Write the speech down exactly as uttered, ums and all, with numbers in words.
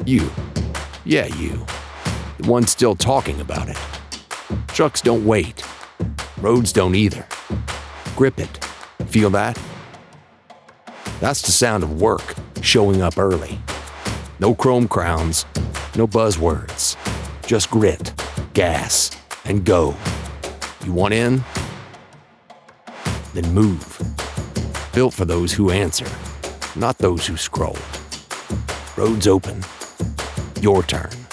You. Yeah, you. The one still talking about it. Trucks don't wait. Roads don't either. Grip it. Feel that? That's the sound of work showing up early. No chrome crowns, no buzzwords. Just grit, gas, and go. You want in? Then move. Built for those who answer, not those who scroll. Roads open. Your turn.